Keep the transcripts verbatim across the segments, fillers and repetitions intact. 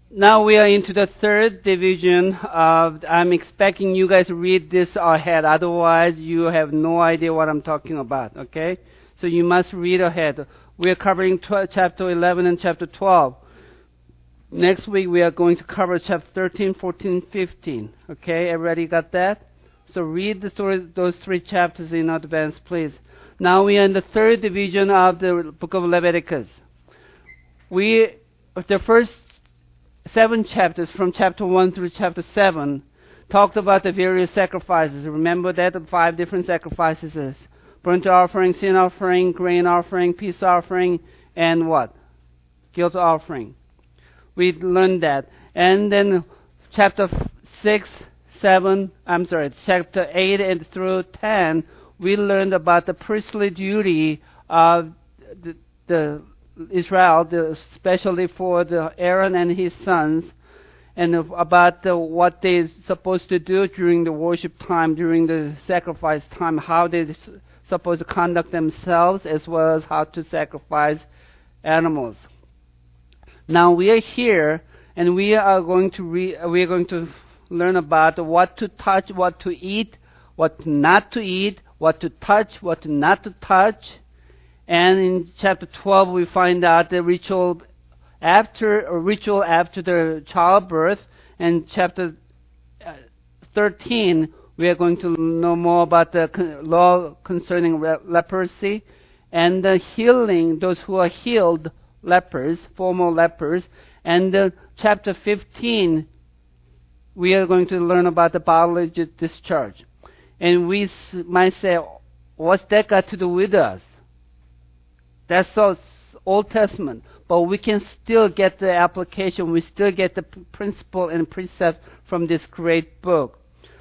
Now we are into the third division of, I'm expecting you guys to read this ahead, otherwise you have no idea what I'm talking about, okay? So you must read ahead. We are covering tw- chapter eleven and chapter twelve. Next week we are going to cover chapter thirteen, fourteen, fifteen, okay? Everybody got that? So read the story, those three chapters in advance, please. Now we are in the third division of the book of Leviticus. We, the first seven chapters from chapter one through chapter seven talked about the various sacrifices. Remember that the five different sacrifices is burnt offering, sin offering, grain offering, peace offering, and what? Guilt offering. We learned that. And then chapter six, seven, I'm sorry, chapter eight and through ten, we learned about the priestly duty of the, the Israel, the, especially for the Aaron and his sons, and about the, what they're supposed to do during the worship time, during the sacrifice time, how they're supposed to conduct themselves, as well as how to sacrifice animals. Now we are here, and we are going to re, we are going to learn about what to touch, what to eat, what not to eat, what to touch, what not to touch. And in chapter twelve, we find out the ritual after, or ritual after the childbirth. And chapter thirteen, we are going to know more about the law concerning leprosy and the healing, those who are healed lepers, former lepers. And uh, chapter fifteen, we are going to learn about the bodily discharge. And we might say, what's that got to do with us? That's so Old Testament, but we can still get the application. We still get the principle and precept from this great book.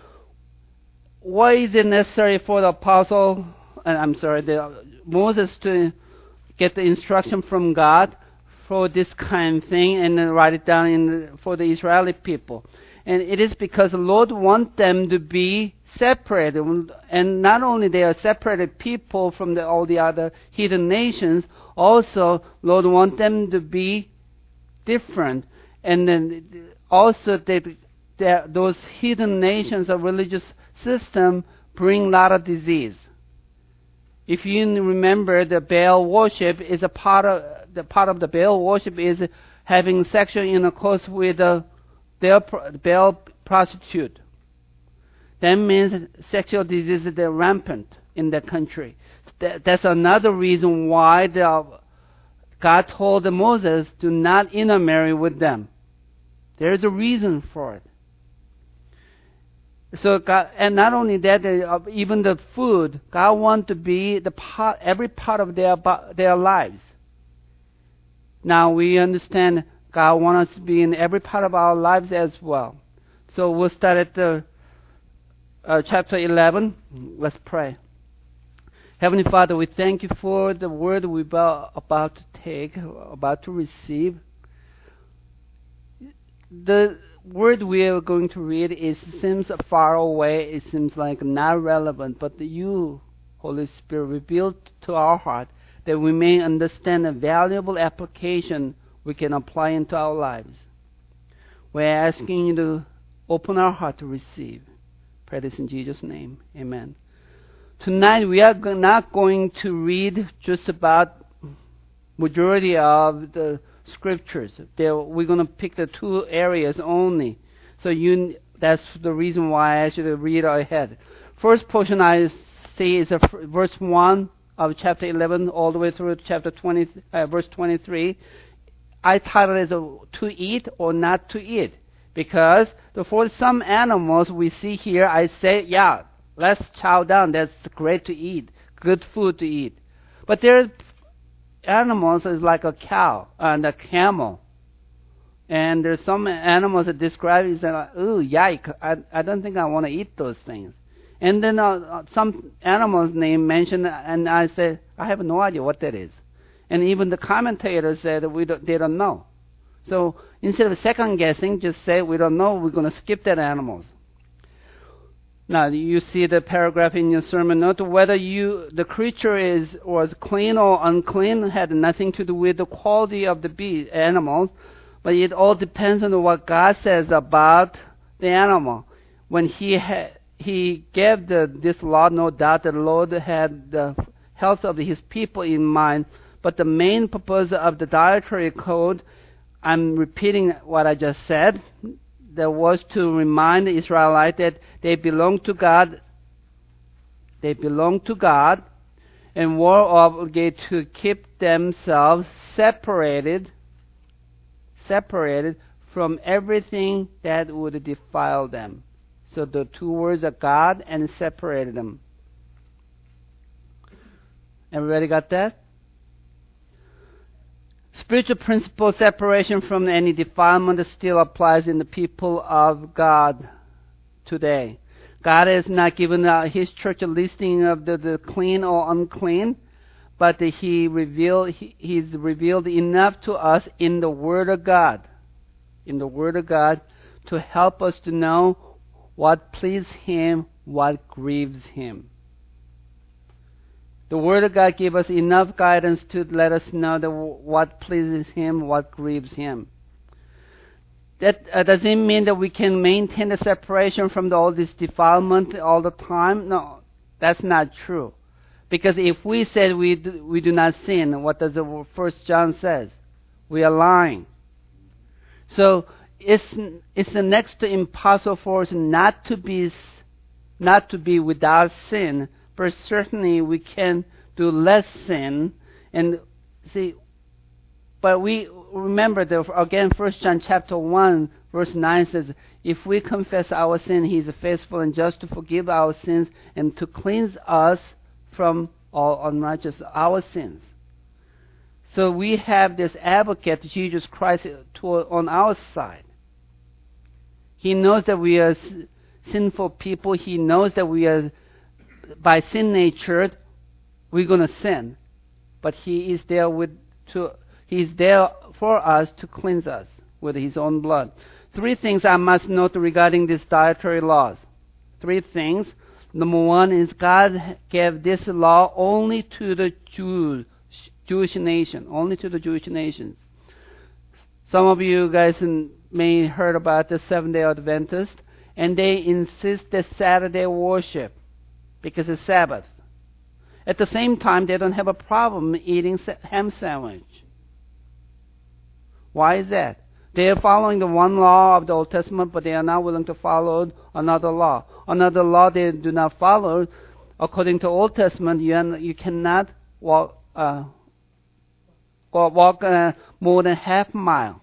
Why is it necessary for the apostle, and I'm sorry, the, Moses to get the instruction from God for this kind of thing and then write it down in the, for the Israeli people? And it is because the Lord wants them to be separated, and not only they are separated people from the, all the other heathen nations, also Lord wants them to be different, and then also they, they, those heathen nations or religious system bring a lot of disease. If you remember, the Baal worship is a part of the part of the Baal worship is having sexual intercourse with a Baal prostitute. That means sexual diseases are rampant in the country. That, that's another reason why the, God told Moses to not intermarry with them. There's a reason for it. So God, and not only that, even the food, God wants to be the part, every part of their their lives. Now we understand God wants us to be in every part of our lives as well. So we'll start at the Uh, chapter eleven. Let's pray. Heavenly Father, we thank you for the word we're about, about to take, about to receive. The word we are going to read is seems far away. It seems like not relevant, but you, Holy Spirit, revealed to our heart that we may understand a valuable application we can apply into our lives. We're asking you to open our heart to receive. Pray this in Jesus' name. Amen. Tonight we are not going to read just about majority of the scriptures. There, we're going to pick the two areas only. So you, that's the reason why I asked you to read ahead. First portion I see is a, verse one of chapter eleven all the way through chapter twenty, uh, verse twenty-three. I titled it as a, to eat or not to eat. Because for some animals we see here, I say, yeah, let's chow down. That's great to eat, good food to eat. But there are animals is like a cow and a camel. And there's some animals that describe it as, like, ooh, yike, I, I don't think I want to eat those things. And then uh, some animals name mentioned, and I said, I have no idea what that is. And even the commentators said we don't, they don't know. So instead of second guessing, just say we don't know, we're going to skip that animals. Now you see the paragraph in your sermon note, whether you the creature is was clean or unclean had nothing to do with the quality of the beast, animals, But it all depends on what God says about the animal. When he ha- he gave the, this law, no doubt the Lord had the health of his people in mind. But the main purpose of the dietary code, I'm repeating what I just said, that was to remind the Israelites that they belong to God. They belong to God and were obligated to keep themselves separated separated from everything that would defile them. So the two words are God and separated them. Everybody got that? Spiritual principle separation from any defilement still applies in the people of God today. God has not given uh, His church a listing of the, the clean or unclean, but he revealed, he, He's revealed enough to us in the Word of God, in the Word of God, to help us to know what pleases Him, what grieves Him. The Word of God gives us enough guidance to let us know that what pleases Him, what grieves Him. That uh, doesn't mean that we can maintain the separation from the, all this defilement all the time. No, that's not true. Because if we said we do, we do not sin, what does the First John says? We are lying. So it's it's the next to impossible for us not to be not to be without sin, but certainly we can do less sin. And see, but we remember that again, First John chapter one verse nine says, if we confess our sin, He is faithful and just to forgive our sins and to cleanse us from all unrighteousness, our sins. So we have this advocate, Jesus Christ, to, on our side. He knows that we are sinful people. He knows that we are, by sin nature, we're going to sin. But He is there with to. He's there for us to cleanse us with His own blood. Three things I must note regarding these dietary laws. Three things. Number one is God gave this law only to the Jews, Jewish nation, only to the Jewish nations. Some of you guys may heard about the Seventh-day Adventist, and they insist that Saturday worship because it's Sabbath. At the same time, they don't have a problem eating ham sandwich. Why is that? They are following the one law of the Old Testament, but they are not willing to follow another law. Another law they do not follow. According to Old Testament, you, you cannot walk, uh, walk uh, more than half a mile.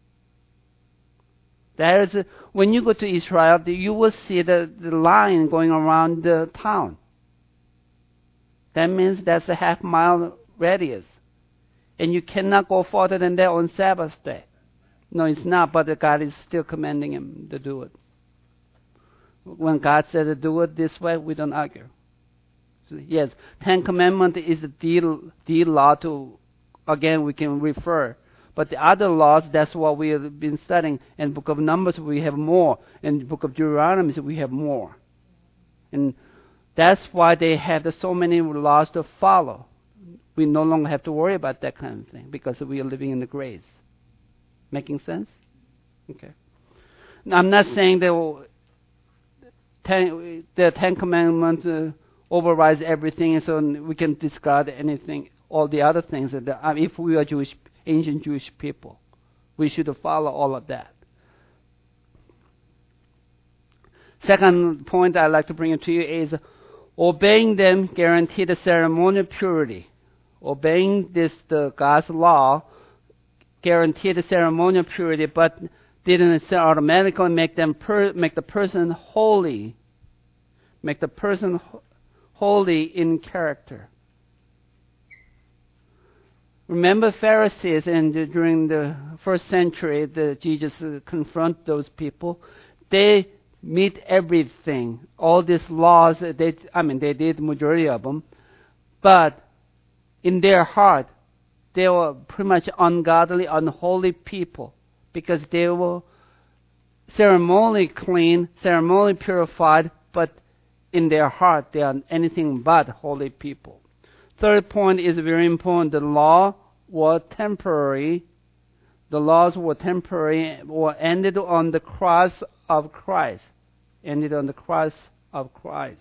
There is a, when you go to Israel, you will see the, the line going around the town. That means that's a half mile radius. And you cannot go further than that on Sabbath day. No, it's not, but God is still commanding him to do it. When God said to do it this way, we don't argue. So, yes, Ten Commandments is the, the law to, again, we can refer. But the other laws, that's what we have been studying. In the book of Numbers, we have more. In the book of Deuteronomy, we have more. And that's why they have so many laws to follow. We no longer have to worry about that kind of thing because we are living in the grace. Making sense? Okay. Now, I'm not saying that ten, the Ten Commandments uh, overrides everything, so we can discard anything, all the other things. That, uh, if we are Jewish, ancient Jewish people, we should follow all of that. Second point I'd like to bring to you is obeying them guaranteed the ceremonial purity. Obeying this, the God's law, guaranteed the ceremonial purity, but didn't automatically make them per, make the person holy, make the person holy in character. Remember Pharisees, and during the first century, the Jesus confront those people. They meet everything, all these laws. They, I mean, they did majority of them, but in their heart, they were pretty much ungodly, unholy people because they were ceremonially clean, ceremonially purified, but in their heart they are anything but holy people. Third point is very important. The law was temporary. The laws were temporary or ended on the cross of Christ. Ended on the cross of Christ.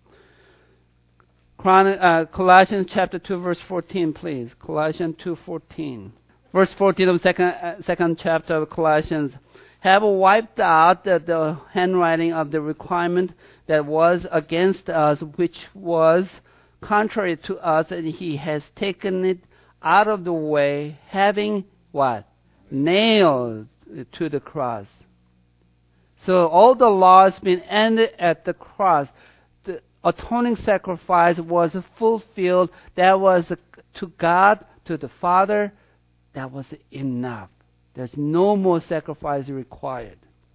Uh, Colossians chapter two, verse fourteen, please. Colossians two fourteen. Verse fourteen of the second, uh, second chapter of Colossians. Have wiped out the, the handwriting of the requirement that was against us, which was contrary to us, and he has taken it out of the way, having what? Nailed to the cross. So all the law has been ended at the cross. The atoning sacrifice was fulfilled. That was to God, to the Father. That was enough. There's no more sacrifice required.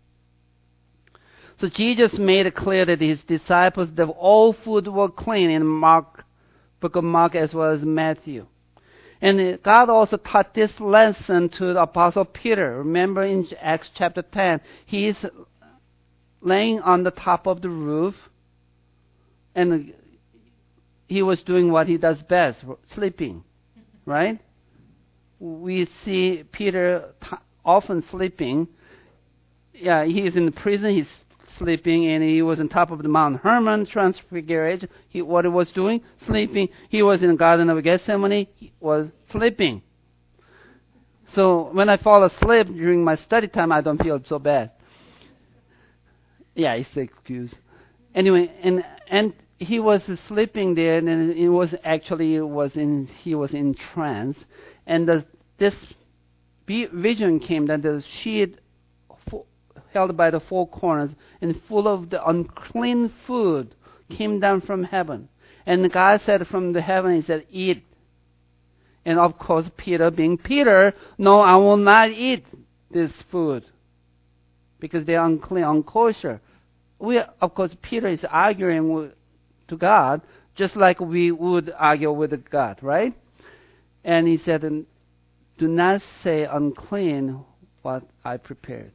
So Jesus made it clear that his disciples, that all food were clean in Mark, book of Mark as well as Matthew. And God also taught this lesson to the Apostle Peter. Remember in Acts chapter ten, he's laying on the top of the roof, and he was doing what he does best, sleeping, right? We see Peter t- often sleeping. Yeah, he's in prison, he's sleeping, and he was on top of the Mount Hermon, Transfiguration. He, what he was doing? Sleeping. He was in the Garden of Gethsemane, he was sleeping. So when I fall asleep during my study time, I don't feel so bad. Yeah, it's the excuse. Anyway, and and he was sleeping there, and it was actually it was in he was in trance, and the, this vision came that the sheet held by the four corners and full of the unclean food came down from heaven, and God said from the heaven, He said, "Eat." And of course, Peter, being Peter, no, I will not eat this food because they are unclean, unkosher. We, of course, Peter is arguing with, to God just like we would argue with God, right? And he said, "Do not say unclean what I prepared."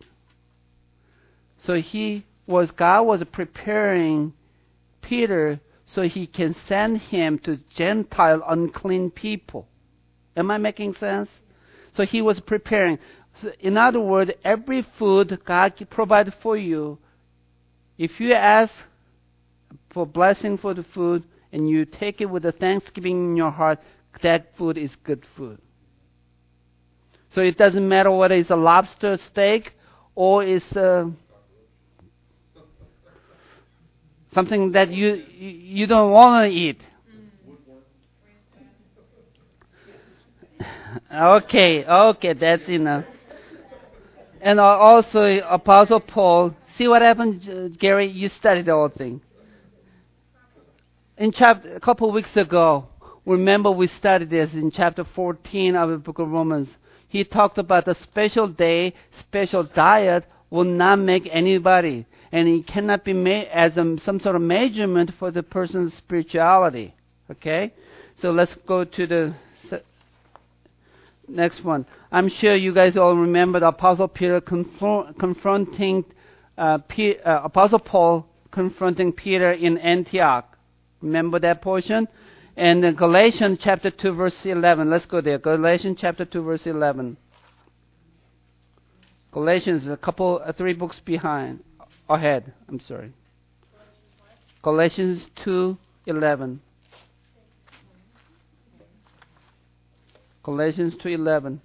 So he was God was preparing Peter so he can send him to Gentile unclean people. Am I making sense? So he was preparing. So in other words, every food God provided for you, if you ask for blessing for the food and you take it with a thanksgiving in your heart, that food is good food. So it doesn't matter whether it's a lobster steak or it's a, something that you you don't want to eat. Okay, okay, that's enough. And also, Apostle Paul, see what happened, Gary? You studied the whole thing. In chapter, a couple of weeks ago, remember we studied this in chapter fourteen of the book of Romans. He talked about the special day, special diet will not make anybody, and it cannot be made as a, some sort of measurement for the person's spirituality. Okay, so let's go to the next one. I'm sure you guys all remember the Apostle Peter confront, confronting uh, P, uh, Apostle Paul confronting Peter in Antioch. Remember that portion? And uh, Galatians chapter two, verse eleven. Let's go there. Galatians chapter two, verse eleven. Galatians, a couple, uh, three books behind, ahead. I'm sorry. Galatians two, eleven. Galatians two eleven.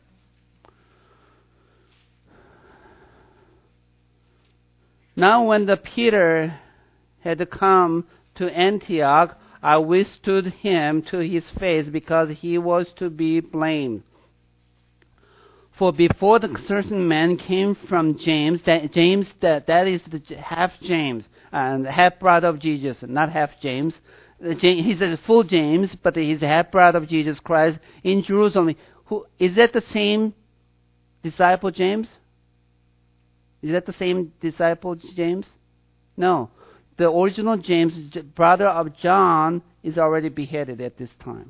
Now when the Peter had come to Antioch, I withstood him to his face because he was to be blamed. For before the certain man came from James, that James that, that is the half James, and half brother of Jesus, not half James. He's a full James, but he's a half brother of Jesus Christ in Jerusalem. Who is that? The same disciple James? Is that the same disciple James? No, the original James, brother of John, is already beheaded at this time.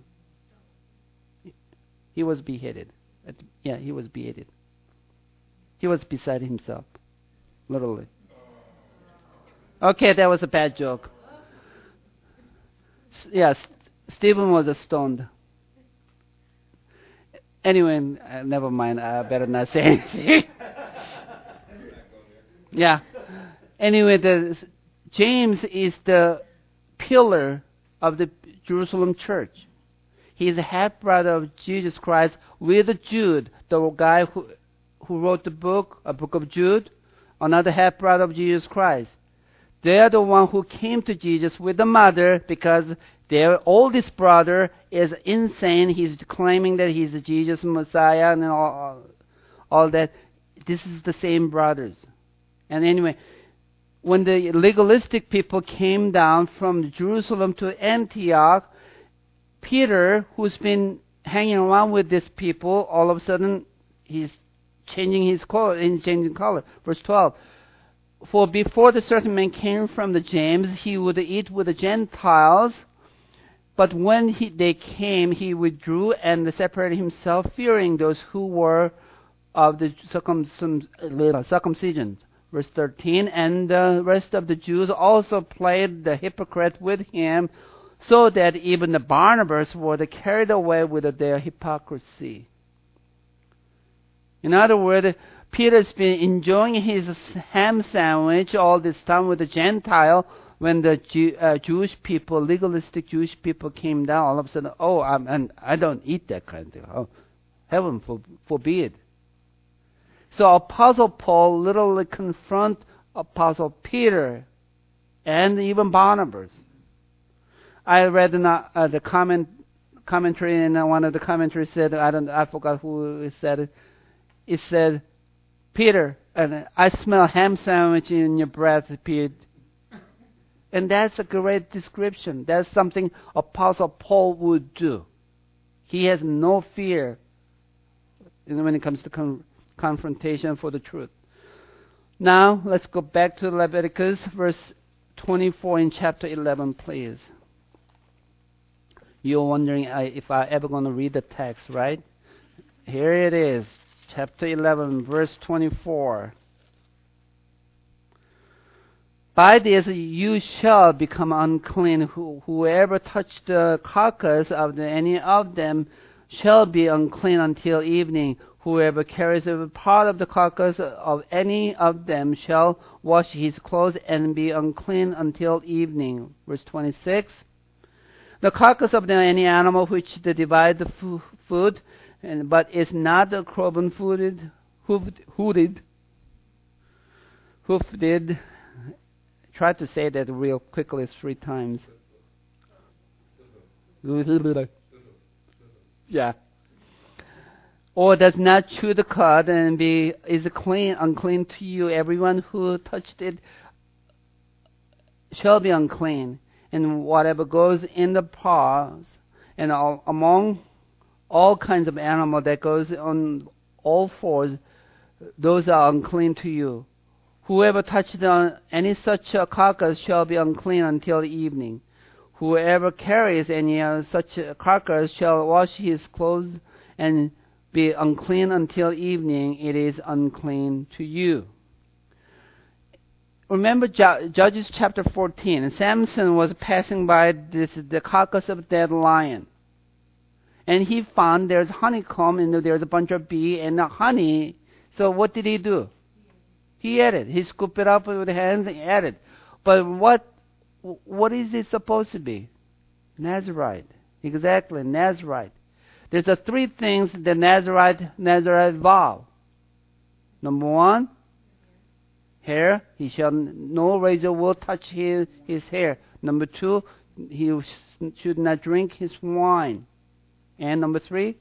He was beheaded. Yeah, he was beheaded. He was beside himself, literally. Okay, that was a bad joke. Yes, Stephen was stoned. Anyway, uh, never mind. I better not say anything. Yeah. Anyway, the James is the pillar of the Jerusalem church. He's a half brother of Jesus Christ with Jude, the guy who who wrote the book, a book of Jude, another half brother of Jesus Christ. They're the one who came to Jesus with the mother because their oldest brother is insane. He's claiming that he's Jesus Messiah and all, all that. This is the same brothers. And anyway, when the legalistic people came down from Jerusalem to Antioch, Peter, who's been hanging around with these people, all of a sudden he's changing his color, changing color. Verse twelve. For before the certain man came from the James, he would eat with the Gentiles. But when he, they came, he withdrew and separated himself, fearing those who were of the circumcision. Verse thirteen. And the rest of the Jews also played the hypocrite with him, so that even the Barnabas were carried away with their hypocrisy. In other words, Peter's been enjoying his ham sandwich all this time with the Gentile. When the Jew, uh, Jewish people, legalistic Jewish people came down, all of a sudden, oh, I'm, and I don't eat that kind of thing. Oh, heaven for, forbid. So Apostle Paul literally confront Apostle Peter and even Barnabas. I read in, uh, the comment commentary, and one of the commentaries said, I don't, I forgot who said it. It said, Peter, and I smell ham sandwich in your breath, Peter. And that's a great description. That's something Apostle Paul would do. He has no fear when it comes to con- confrontation for the truth. Now, let's go back to Leviticus, verse twenty-four in chapter eleven, please. You're wondering uh, if I'm ever going to read the text, right? Here it is, chapter eleven, verse twenty-four. By this you shall become unclean. Who, whoever touched the carcass of the, any of them shall be unclean until evening. Whoever carries a part of the carcass of any of them shall wash his clothes and be unclean until evening. Verse twenty-six. The carcass of the, any animal which they divide the f- food, and, but is not a cloven footed, hoofed, hooded, hoofed. Try to say that real quickly three times. Yeah. Or does not chew the cud and be is clean, unclean to you. Everyone who touched it shall be unclean. And whatever goes in the paws, and all, among all kinds of animal that goes on all fours, those are unclean to you. Whoever touched on any such a carcass shall be unclean until evening. Whoever carries any uh, such a carcass shall wash his clothes and be unclean until evening. It is unclean to you. Remember Judges chapter fourteen. Samson was passing by this the carcass of a dead lion. And he found there's honeycomb and there's a bunch of bee and honey. So what did he do? He ate it. He scooped it up with his hands and ate it. But what what is it supposed to be? Nazirite. Exactly, Nazirite. There's the three things the Nazirite Nazirite vow. Number one, hair. He shall no razor will touch his, his hair. Number two, he should not drink his wine. And number three,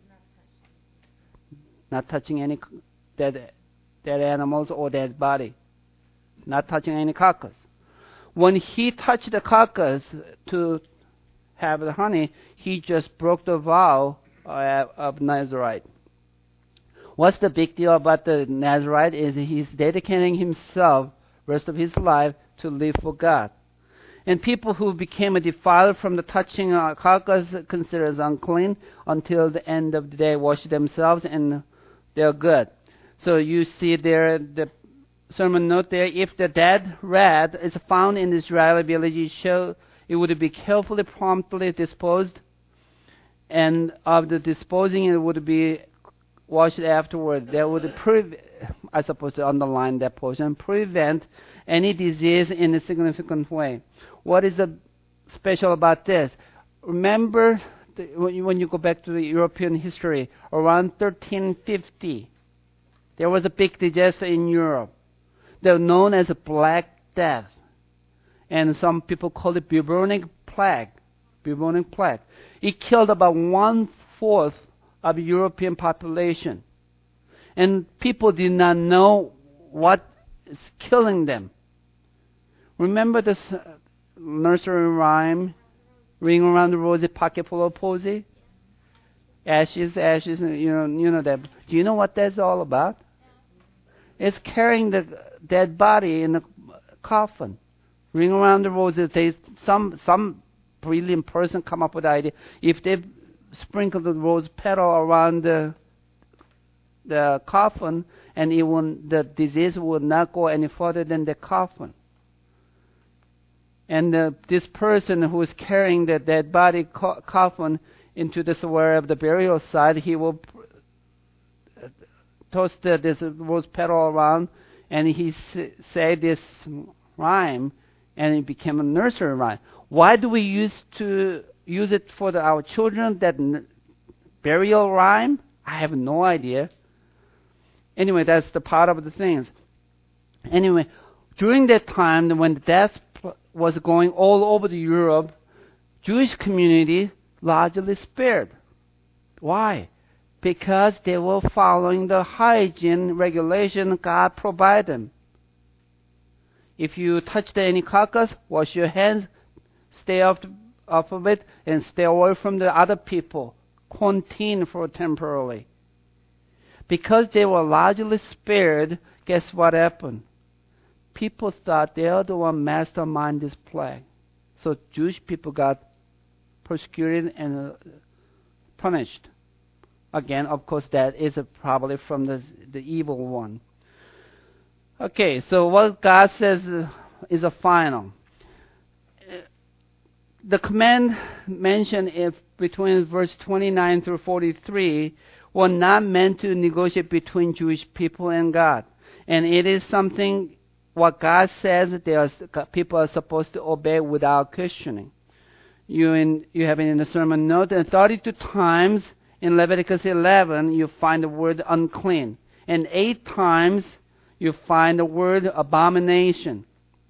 not touching any dead dead animals or dead body. Not touching any carcass. When he touched the carcass to have the honey, he just broke the vow uh, of Nazirite. What's the big deal about the Nazirite is he's dedicating himself rest of his life to live for God. And people who became defiled from the touching uh, carcass considered as unclean until the end of the day, wash themselves and they're good. So you see there the sermon note there, if the dead rat is found in the Israeli village, show it would be carefully, promptly disposed, and of the disposing it would be wash it afterward. That would prevent, I suppose to underline that portion, prevent any disease in a significant way. What is the special about this? Remember, the, when, you, when you go back to the European history, around thirteen fifty, there was a big disaster in Europe. They're known as a Black Death. And some people call it bubonic plague. Bubonic plague. It killed about one-fourth of the European population. And people did not know what is killing them. Remember this nursery rhyme, Ring Around the Rosy, Pocket Full of Posy? Ashes, ashes, you know, you know that. Do you know what that's all about? It's carrying the dead body in a coffin. Ring around the roses. They, some some brilliant person come up with the idea. If they sprinkle the rose petal around the the coffin, and it won't, the disease will not go any further than the coffin. And uh, this person who is carrying the dead body co- coffin into the square of the burial site, he will toss the, this rose petal around, and he s- say this rhyme, and it became a nursery rhyme. Why do we use to use it for the, our children, that n- burial rhyme? I have no idea. Anyway, that's the part of the things. Anyway, during that time when the death was going all over the Europe, Jewish community largely spared. Why? Because they were following the hygiene regulation God provided them. If you touch any carcass, wash your hands, stay off, off of it, and stay away from the other people. Quarantine for temporarily. Because they were largely spared, guess what happened? People thought they are the one mastermind this plague. So Jewish people got persecuted and uh, punished. Again, of course, that is a, probably from the, the evil one. Okay, so what God says uh, is a final. The command mentioned if between verse twenty-nine through forty-three were not meant to negotiate between Jewish people and God. And it is something, what God says, they are, people are supposed to obey without questioning. You, in, you have it in the sermon note, and thirty-two times in Leviticus eleven, you find the word unclean. And eight times, you find the word abomination.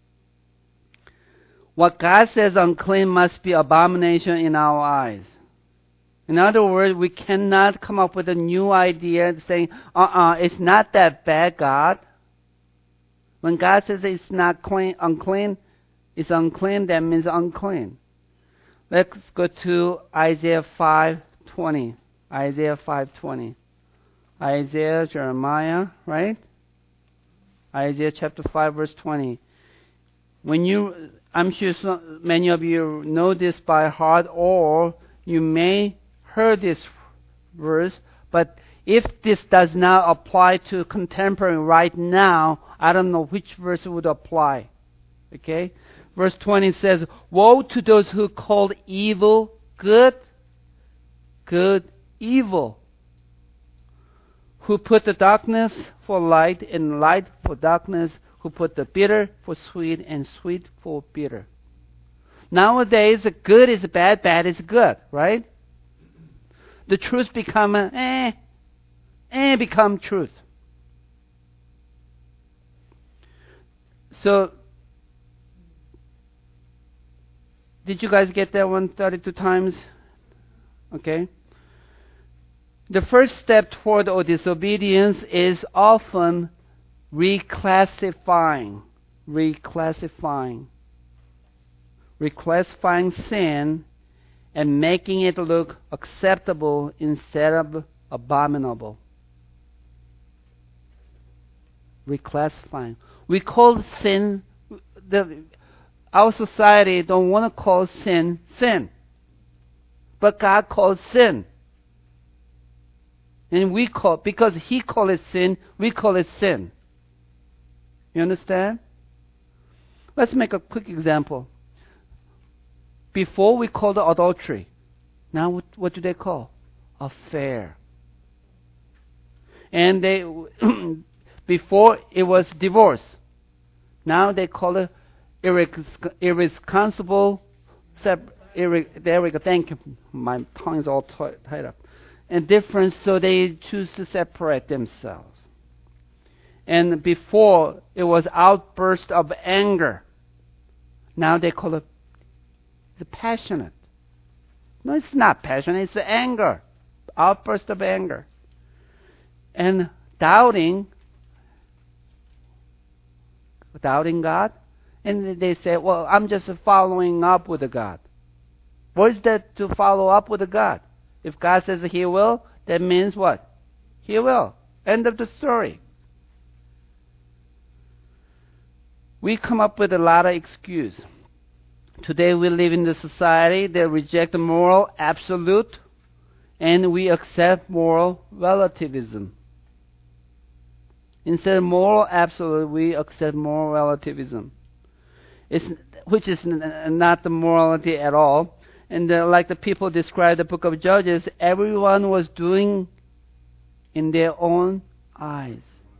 What God says unclean must be abomination in our eyes. In other words, we cannot come up with a new idea saying, uh-uh, it's not that bad, God. When God says it's not clean, unclean, it's unclean, that means unclean. Let's go to Isaiah five twenty. Isaiah five twenty. Isaiah, Jeremiah, right? Isaiah chapter five, verse twenty. When you, I'm sure so, many of you know this by heart, or you may heard this verse, but if this does not apply to contemporary right now, I don't know which verse would apply. Okay? Verse twenty says, woe to those who call evil good, good evil, who put the darkness for light and light for darkness, who put the bitter for sweet and sweet for bitter. Nowadays, the good is bad, bad is good, right? The truth become a, eh, eh, become truth. So, did you guys get that one thirty-two times? Okay. The first step toward disobedience is often reclassifying. Reclassifying. Reclassifying sin and making it look acceptable instead of abominable. Reclassifying. We call sin, the, our society don't want to call sin, sin. But God calls sin. And we call, because He called it sin, we call it sin. You understand? Let's make a quick example. Before we called it adultery. Now what, what do they call? Affair. And they, before it was divorce. Now they call it irrecon- irresponsible. Sep- irre- there we go. Thank you. My tongue is all t- tied up. And different, so they choose to separate themselves. And before it was outburst of anger. Now they call it it's passionate. No, it's not passionate. It's anger, outburst of anger, and doubting. Doubting God, and they say, "Well, I'm just following up with the God." What is that to follow up with the God? If God says He will, that means what? He will. End of the story. We come up with a lot of excuse. Today we live in the society that reject the moral absolute, and we accept moral relativism. Instead of moral absolute, we accept moral relativism, it's, which is n- not the morality at all. And uh, like the people describe the book of Judges, everyone was doing in their own eyes.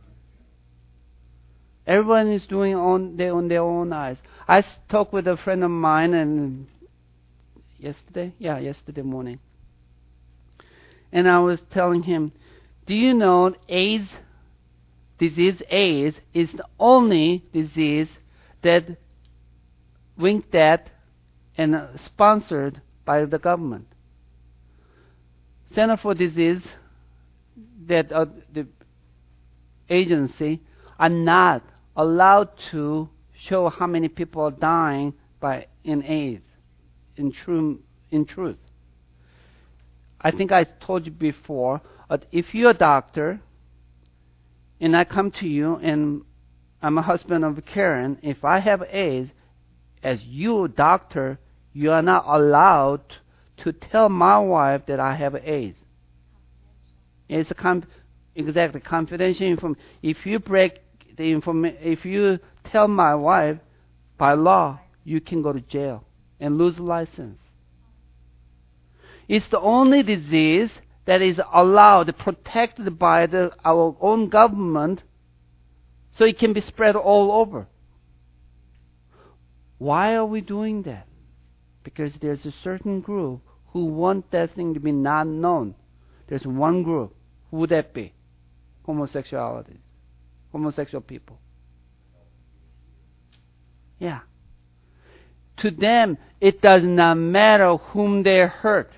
Everyone is doing on their, on their own eyes. I talked with a friend of mine and yesterday, yeah, yesterday morning. And I was telling him, do you know AIDS, disease AIDS, is the only disease that winked at and sponsored by the government. Center for Disease, that uh, the agency, are not allowed to show how many people are dying by in AIDS. In true, in truth, I think I told you before. Uh, if you're a doctor, and I come to you, and I'm a husband of Karen, if I have AIDS, as you doctor, you are not allowed to tell my wife that I have AIDS. It's a com- exactly confidential information. If you break the information, if you tell my wife, by law, you can go to jail and lose license. It's the only disease that is allowed, protected by the, our own government, so it can be spread all over. Why are we doing that? Because there's a certain group who want that thing to be not known. There's one group. Who would that be? Homosexuality. Homosexual people. Yeah. To them, it does not matter whom they hurt.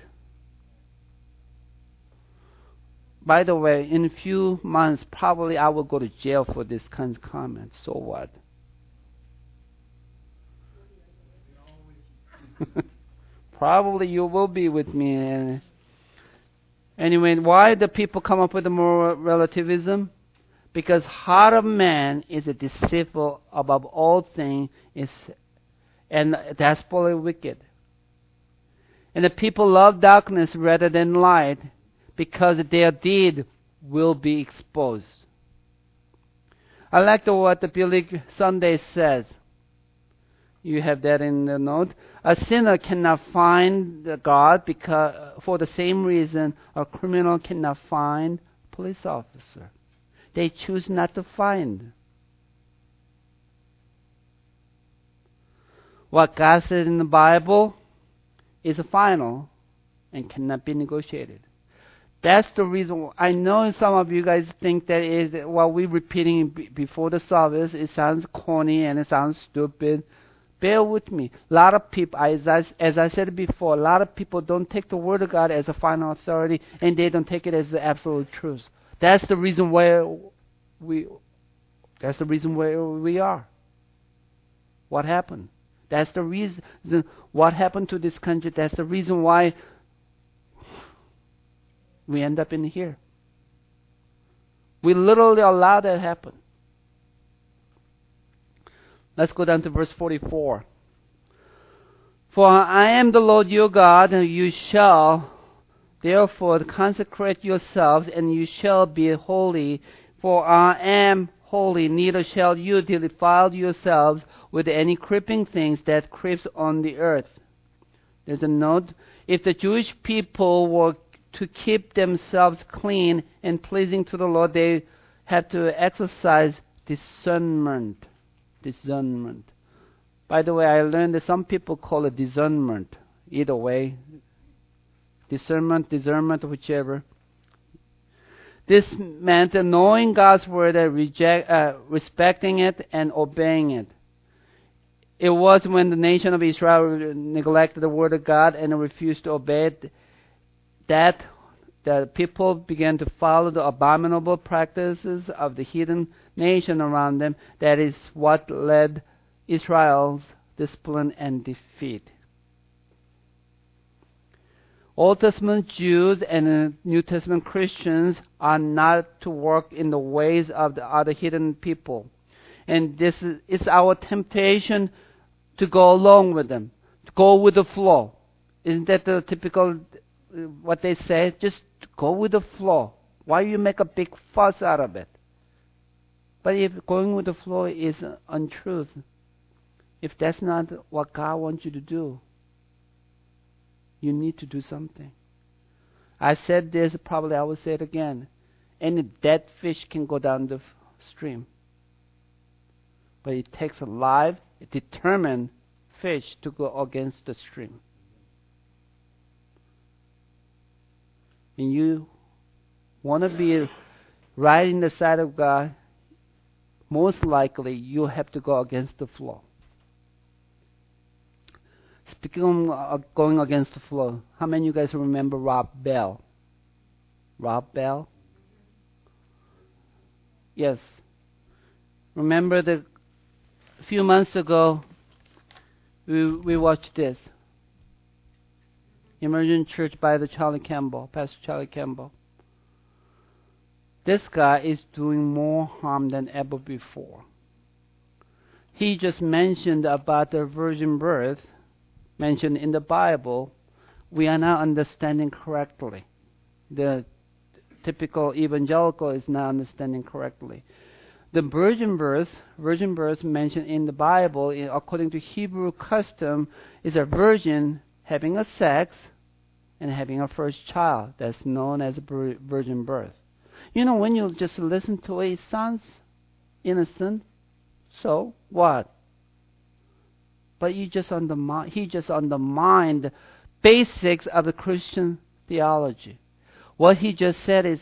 By the way, in a few months, probably I will go to jail for this kind of comment. So what? Probably you will be with me. Anyway, why do people come up with the moral relativism? Because heart of man is a deceitful above all things, is and desperately wicked. And the people love darkness rather than light, because their deed will be exposed. I like the, what the Billy Sunday says. You have that in the note. A sinner cannot find God because, for the same reason a criminal cannot find a police officer. They choose not to find. What God says in the Bible is final and cannot be negotiated. That's the reason. I know some of you guys think that is what we're repeating before the service. It sounds corny and it sounds stupid. Bear with me. A lot of people, as I, as I said before, a lot of people don't take the Word of God as a final authority, and they don't take it as the absolute truth. That's the reason where we. That's the reason where we are. What happened? That's the reason. What happened to this country? That's the reason why we end up in here. We literally allow that to happen. Let's go down to verse forty-four. For I am the Lord your God, and you shall therefore consecrate yourselves, and you shall be holy, for I am holy. Neither shall you defile yourselves with any creeping things that creeps on the earth. There's a note. If the Jewish people were to keep themselves clean and pleasing to the Lord, they have to exercise discernment. Discernment. By the way, I learned that some people call it discernment. Either way. Discernment, discernment, whichever. This meant knowing God's word and reject, uh, respecting it and obeying it. It was when the nation of Israel neglected the word of God and refused to obey it that the people began to follow the abominable practices of the heathen nation around them. That is what led Israel's discipline and defeat. Old Testament Jews and New Testament Christians are not to work in the ways of the other heathen people. And this is it's our temptation to go along with them, to go with the flow. Isn't that the typical, uh, what they say? Just go with the flow. Why you make a big fuss out of it? But if going with the flow is untruth, if that's not what God wants you to do, you need to do something. I said this, probably I will say it again. Any dead fish can go down the stream. But it takes a live, determined fish to go against the stream. And you want to be right in the side of God, most likely you have to go against the flow. Speaking of going against the flow, how many of you guys remember Rob Bell? Rob Bell? Yes. Remember the a few months ago, we we watched this. Emergent Church by the Charlie Campbell, Pastor Charlie Campbell. This guy is doing more harm than ever before. He just mentioned about the virgin birth, mentioned in the Bible. We are not understanding correctly. The typical evangelical is not understanding correctly. The virgin birth, virgin birth mentioned in the Bible, according to Hebrew custom, is a virgin having a sex and having a first child. That's known as a virgin birth. You know, when you just listen to it, it sounds innocent. So what? But you just undermine, he just undermined the basics of the Christian theology. What he just said is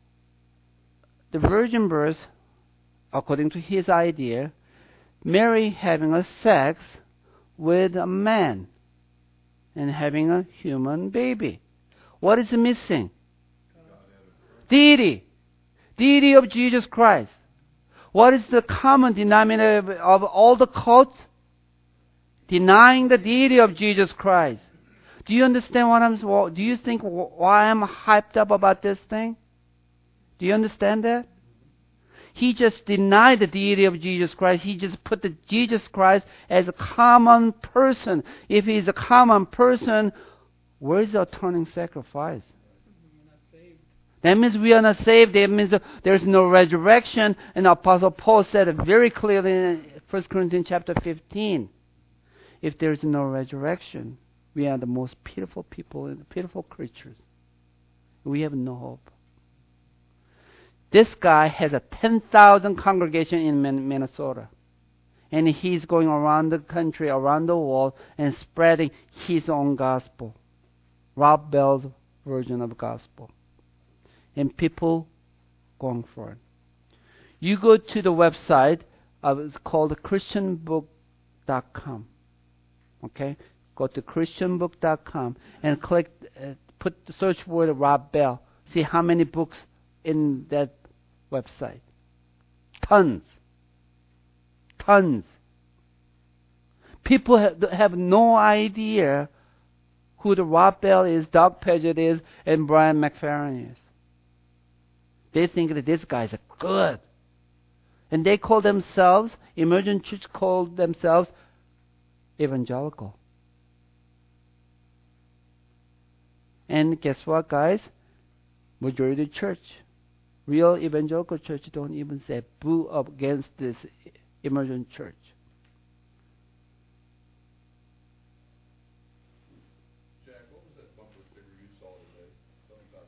the virgin birth, according to his idea, Mary having a sex with a man and having a human baby. What is missing? Deity. Deity of Jesus Christ. What is the common denominator of all the cults? Denying the deity of Jesus Christ. Do you understand what I'm? Do you think why I'm hyped up about this thing? Do you understand that? He just denied the deity of Jesus Christ. He just put the Jesus Christ as a common person. If he's a common person, where is the atoning sacrifice? That means we are not saved. That means there's no resurrection. And Apostle Paul said it very clearly in First Corinthians chapter fifteen. If there's no resurrection, we are the most pitiful people, pitiful creatures. We have no hope. This guy has a ten thousand congregation in Minnesota. And he's going around the country, around the world, and spreading his own gospel. Rob Bell's version of gospel. And people going for it. You go to the website, uh, it's called christian book dot com. Okay? Go to christian book dot com and click, uh, put the search word Rob Bell. See how many books in that website. Tons. Tons. People have, have no idea who the Rob Bell is, Doug Pagitt is, and Brian McFerrin is. They think that these guys are good. And they call themselves, Emergent Church called themselves evangelical. And guess what, guys? Majority church, real evangelical church don't even say boo up against this emergent church. Jack, what was that bumper sticker you saw today?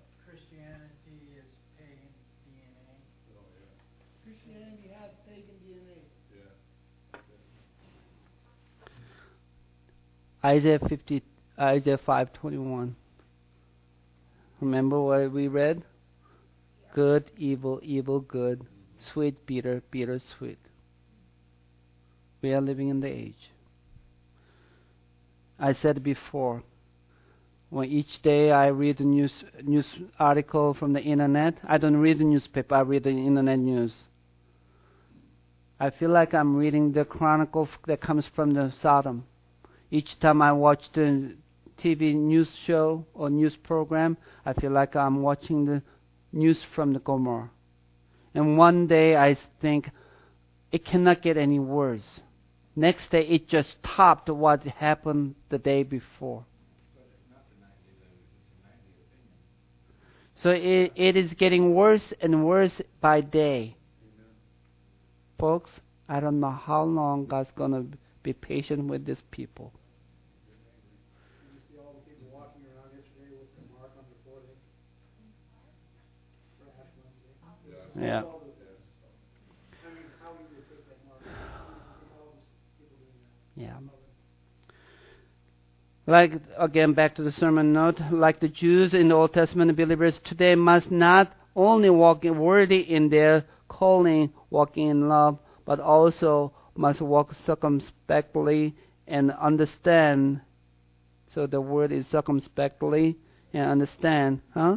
Isaiah fifty, Isaiah five twenty-one. Remember what we read? Good, evil, evil, good, sweet, bitter, bitter, sweet. We are living in the age. I said before, when each day I read a news news article from the internet, I don't read the newspaper, I read the internet news. I feel like I'm reading the chronicle that comes from the Sodom. Each time I watch the T V news show or news program, I feel like I'm watching the news from the Gomorrah. And one day I think it cannot get any worse. Next day it just topped what happened the day before. So it, it is getting worse and worse by day. Folks, I don't know how long God's going to be patient with these people. Yeah. Yeah. Like, again, back to the sermon note, like the Jews in the Old Testament, believers today must not only walk worthy in their calling, walking in love, but also must walk circumspectly and understand. So the word is circumspectly and understand, huh?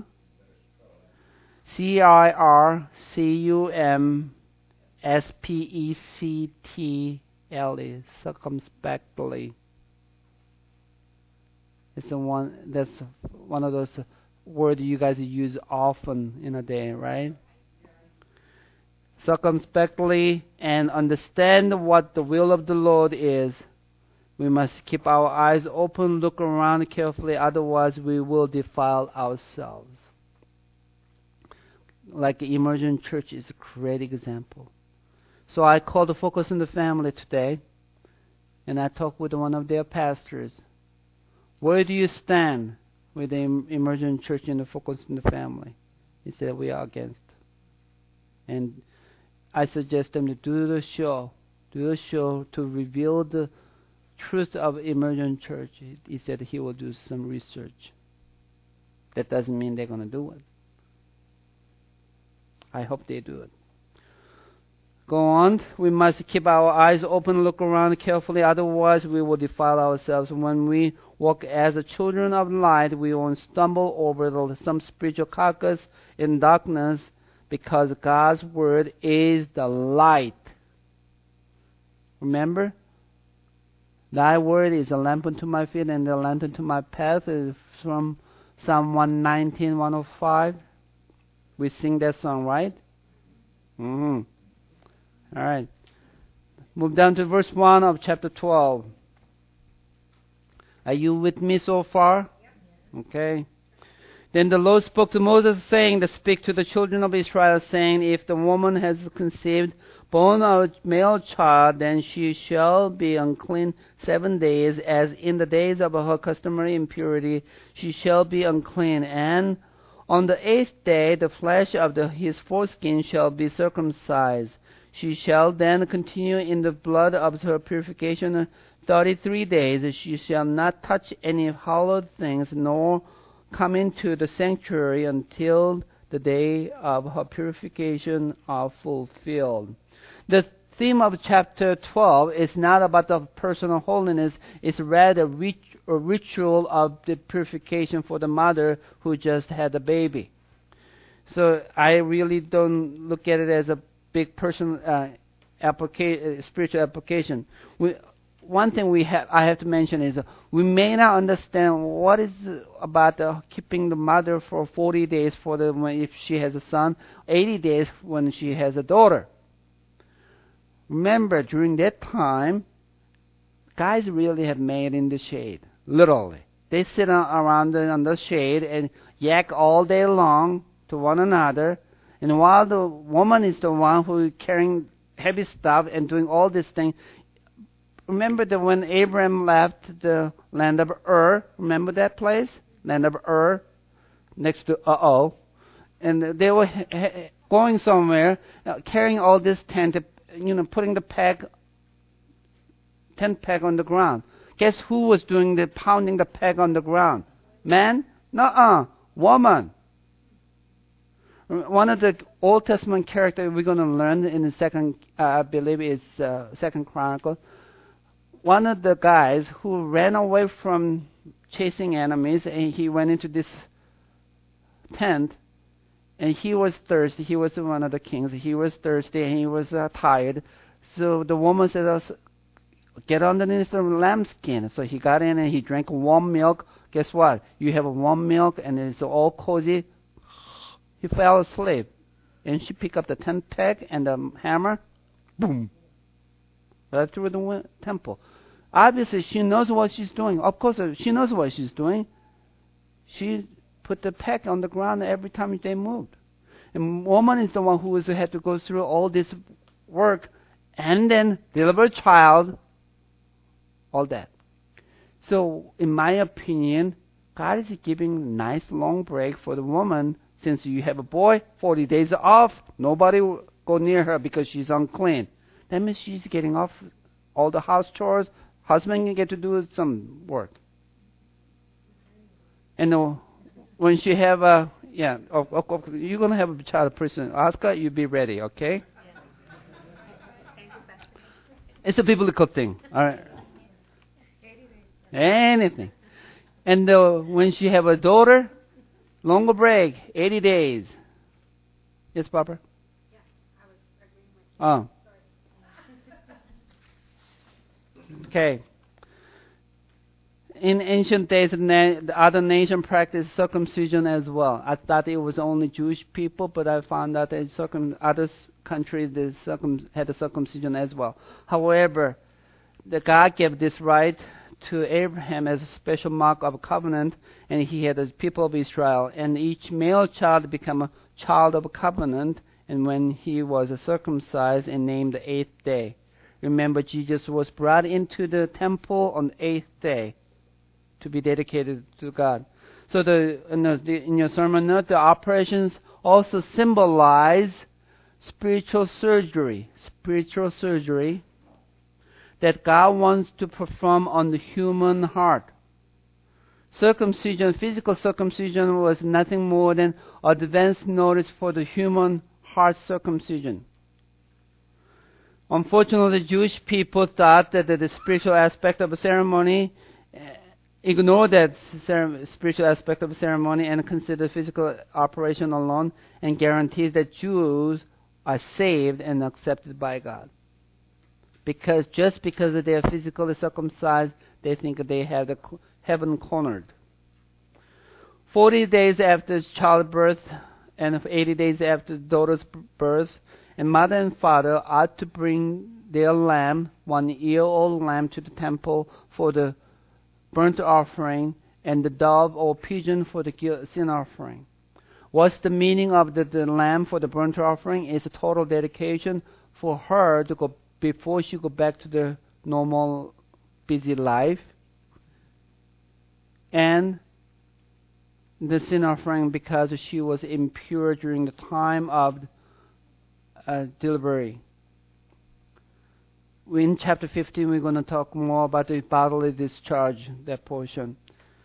C I R C U M S P E C T L E, circumspectly. It's the one that's one of those words you guys use often in a day, right? Circumspectly and understand what the will of the Lord is. We must keep our eyes open, look around carefully, otherwise we will defile ourselves. Like Emergent Church is a great example. So I called the Focus on the Family today, and I talked with one of their pastors. Where do you stand with the Emergent Church and the Focus on the Family? He said, we are against. And I suggest them to do the show, do the show to reveal the truth of Emergent Church. He said he will do some research. That doesn't mean they're going to do it. I hope they do it. Go on. We must keep our eyes open, look around carefully, otherwise we will defile ourselves. When we walk as the children of light, we won't stumble over the, some spiritual carcass in darkness, because God's word is the light. Remember? Thy word is a lamp unto my feet and a lamp unto my path. Is from Psalm one nineteen, one oh five. We sing that song, right? Mm-hmm. All right. Move down to verse one of chapter twelve. Are you with me so far? Okay. Then the Lord spoke to Moses, saying, to speak to the children of Israel, saying, if the woman has conceived, born a male child, then she shall be unclean seven days, as in the days of her customary impurity she shall be unclean. And on the eighth day the flesh of the, his foreskin shall be circumcised. She shall then continue in the blood of her purification thirty-three days. She shall not touch any hallowed things, nor come into the sanctuary until the day of her purification are fulfilled. The theme of chapter twelve is not about the personal holiness. It's rather rit- a ritual of the purification for the mother who just had a baby. So I really don't look at it as a big personal uh, applica- uh, spiritual application. We, one thing we have I have to mention is uh, we may not understand what is about uh, keeping the mother for forty days for the when, if she has a son, eighty days when she has a daughter. Remember, during that time, guys really have made in the shade, literally. They sit around the, on the shade and yak all day long to one another. And while the woman is the one who is carrying heavy stuff and doing all these things, remember that when Abraham left the land of Ur, remember that place? Land of Ur, next to uh-oh. And they were going somewhere, uh, carrying all this tent, you know, putting the peg, tent peg on the ground. Guess who was doing the pounding the peg on the ground? Man? Nuh-uh. Woman. One of the Old Testament characters we're going to learn in the second, uh, I believe it's uh, Second Chronicle. One of the guys who ran away from chasing enemies, and he went into this tent, and he was thirsty. He was one of the kings. He was thirsty, and he was uh, tired. So the woman said, get underneath the lambskin. So he got in and he drank warm milk. Guess what? You have a warm milk, and it's all cozy. He fell asleep. And she picked up the tent peg and the hammer. Boom. Right through the temple. Obviously, she knows what she's doing. Of course, she knows what she's doing. She put the peg on the ground every time they moved. And woman is the one who was, had to go through all this work and then deliver a child, all that. So, in my opinion, God is giving a nice long break for the woman. Since you have a boy, forty days off, nobody will go near her because she's unclean. That means she's getting off all the house chores. Husband can get to do some work. And uh, when she have a, yeah, of, of, of, you're going to have a child person. Oscar, you be ready, okay? It's a biblical thing. All right. Anything. And uh, when she have a daughter, longer break, eighty days. Yes, Barbara? Yeah, I was agreeing with you. Oh. Okay. In ancient days, the other nation practiced circumcision as well. I thought it was only Jewish people, but I found out that circum, other countries they circum, had the circumcision as well. However, the God gave this right to Abraham as a special mark of covenant, and he had the people of Israel, and each male child became a child of covenant, and when he was circumcised and named the eighth day. Remember, Jesus was brought into the temple on the eighth day to be dedicated to God. So the in, the, in your sermon note, the operations also symbolize spiritual surgery, spiritual surgery that God wants to perform on the human heart. Circumcision, physical circumcision, was nothing more than advance notice for the human heart circumcision. Unfortunately, the Jewish people thought that the spiritual aspect of a ceremony, uh, ignored that cer- spiritual aspect of a ceremony and considered physical operation alone, and guarantees that Jews are saved and accepted by God. Because just because they are physically circumcised, they think they have the heaven cornered. Forty days after childbirth and eighty days after daughter's birth, and mother and father are to bring their lamb, one year-old lamb, to the temple for the burnt offering, and the dove or pigeon for the sin offering. What's the meaning of the, the lamb for the burnt offering? It's a total dedication for her to go before she go back to the normal busy life. And the sin offering because she was impure during the time of uh, delivery. In chapter fifteen, we're going to talk more about the bodily discharge, that portion.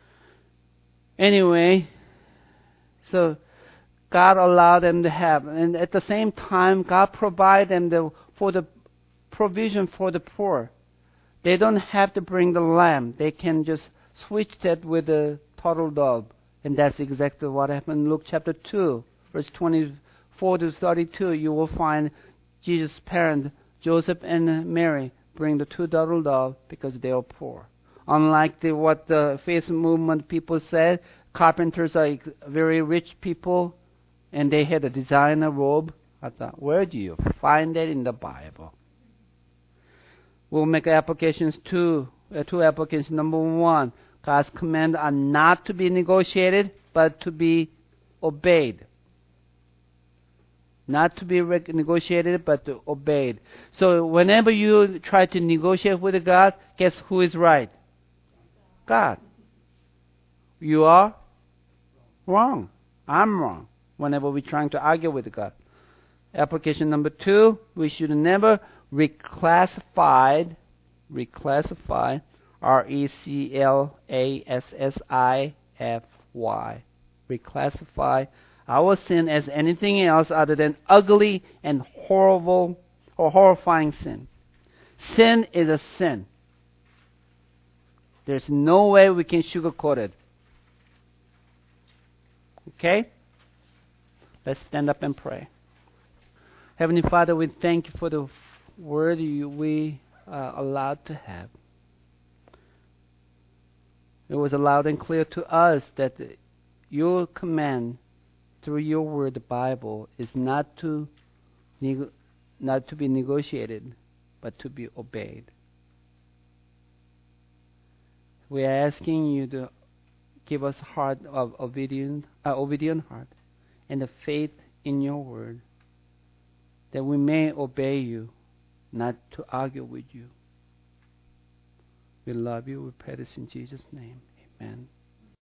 Anyway, so God allowed them to have, and at the same time, God provided them the, for the provision for the poor. They don't have to bring the lamb. They can just switch that with the turtle dove. And that's exactly what happened in Luke chapter two, verse twenty-four to thirty-two. You will find Jesus' parents, Joseph and Mary, bring the two turtle doves because they are poor. Unlike the, what the faith movement people said, carpenters are very rich people, and they had a designer robe. I thought, where do you find that in the Bible? We'll make applications two, uh, two applications. Number one, God's commands are not to be negotiated, but to be obeyed. Not to be re- negotiated, but to obeyed. So whenever you try to negotiate with God, guess who is right? God. You are wrong. I'm wrong whenever we're trying to argue with God. Application number two, we should never reclassify, reclassify R E C L A S S I F Y. Reclassify our sin as anything else other than ugly and horrible or horrifying sin. Sin is a sin. There's no way we can sugarcoat it. Okay? Let's stand up and pray. Heavenly Father, we thank you for the word you, we are allowed to have. It was loud and clear to us that your command through your word, the Bible, is not to neg- not to be negotiated, but to be obeyed. We are asking you to give us a heart of obedient, uh, obedient heart, and the faith in your word, that we may obey you, not to argue with you. We love you. We pray this in Jesus' name. Amen.